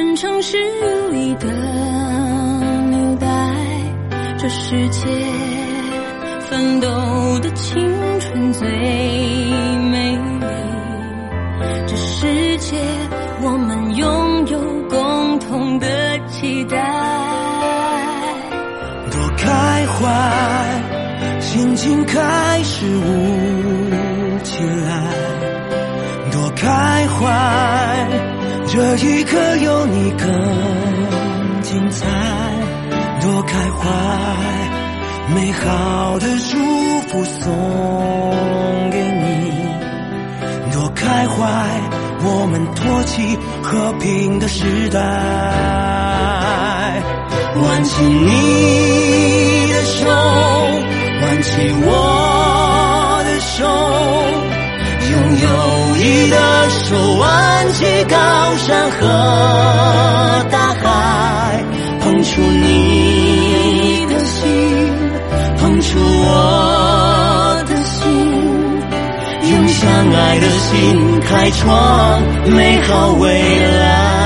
真诚是无意的纽带，这世界奋斗的青春最美丽，这世界我们拥有共同的期待。 多开怀，心情开始舞起来，多开怀，这一刻有你更精彩，多开怀，美好的祝福送给你，多开怀，我们托起和平的时代。挽起你的手，挽起我的手，用友谊的手挽起高山和大海，碰触你的心，碰触我的心，用相爱的心开创美好未来。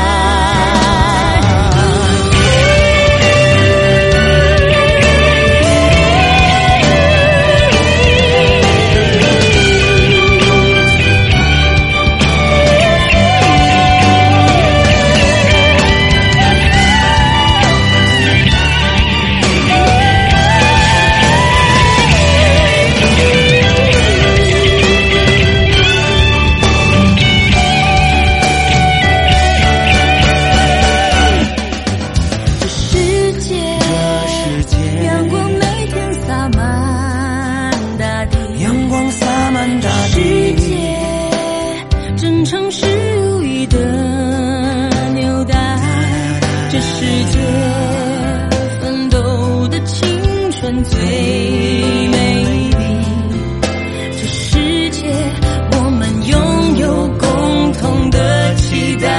真诚是无意的纽带，这世界奋斗的青春最美丽，这世界我们拥有共同的期待。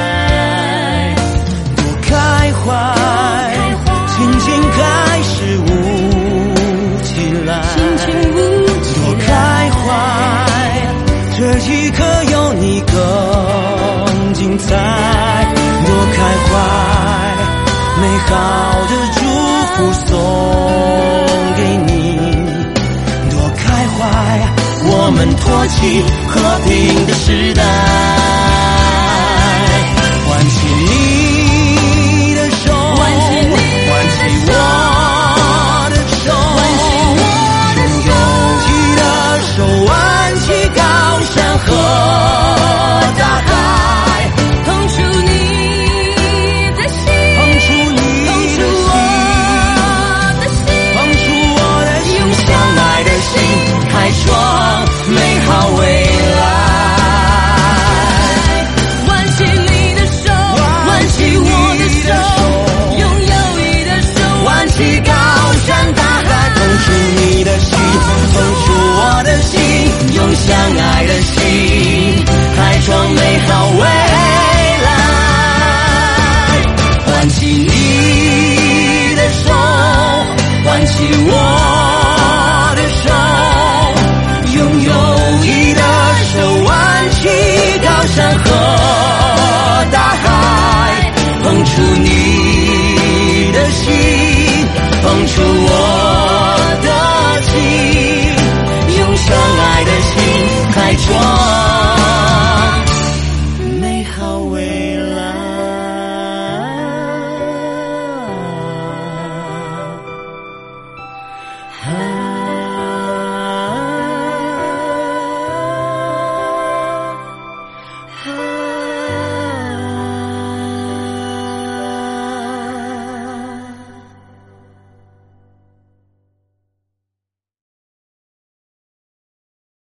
多开怀，心情开始舞起来，多开怀，这一刻有你更精彩，多开怀，美好的祝福送给你，多开怀，我们托起和平的时代。